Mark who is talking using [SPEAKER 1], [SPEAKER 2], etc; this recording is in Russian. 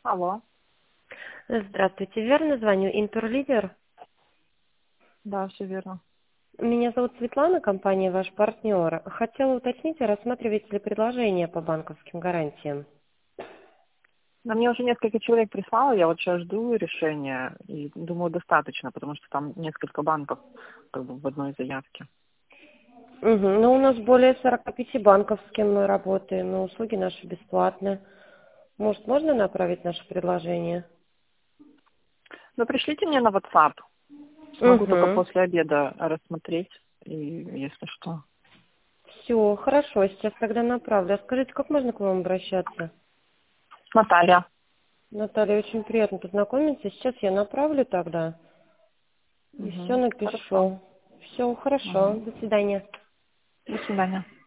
[SPEAKER 1] Алло,
[SPEAKER 2] Здравствуйте, верно звоню, Интерлидер.
[SPEAKER 1] да, все верно.
[SPEAKER 2] Меня зовут Светлана, компания ваш партнер. Хотела уточнить, рассматриваете ли предложение по банковским гарантиям?
[SPEAKER 1] Но мне уже несколько человек прислало, я вот сейчас жду решения и думаю, достаточно, потому что там несколько банков как бы в одной заявке.
[SPEAKER 2] Угу. Ну, у нас более 45 банков, с кем мы работаем, но услуги наши бесплатные. Может, можно направить наше предложение?
[SPEAKER 1] Ну, пришлите мне на WhatsApp. Смогу только
[SPEAKER 2] Угу.
[SPEAKER 1] после обеда рассмотреть, и если что.
[SPEAKER 2] Все, хорошо, сейчас тогда направлю. А скажите, как можно к вам обращаться?
[SPEAKER 1] Наталья.
[SPEAKER 2] Наталья, очень приятно познакомиться. Сейчас я направлю тогда и все
[SPEAKER 1] Хорошо.
[SPEAKER 2] напишу. Все, хорошо.
[SPEAKER 1] Мгм.
[SPEAKER 2] До свидания.
[SPEAKER 1] До свидания.